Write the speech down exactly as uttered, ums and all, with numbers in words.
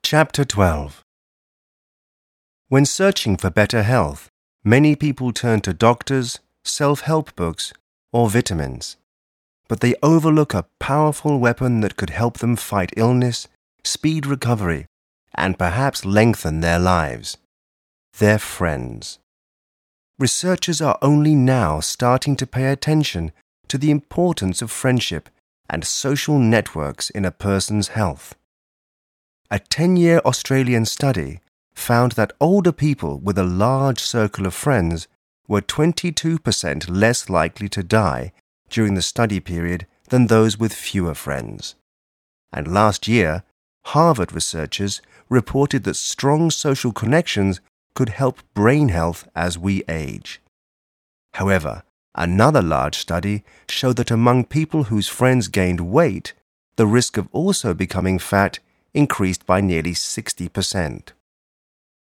Chapter twelve. When searching for better health, many people turn to doctors, self-help books, or vitamins. But they overlook a powerful weapon that could help them fight illness, speed recovery, and perhaps lengthen their lives: their friends. Researchers are only now starting to pay attention to the importance of friendship and social networks in a person's health. A ten-year Australian study found that older people with a large circle of friends were twenty-two percent less likely to die during the study period than those with fewer friends. And last year, Harvard researchers reported that strong social connections could help brain health as we age. However, another large study showed that among people whose friends gained weight, the risk of also becoming fat increased by nearly sixty percent.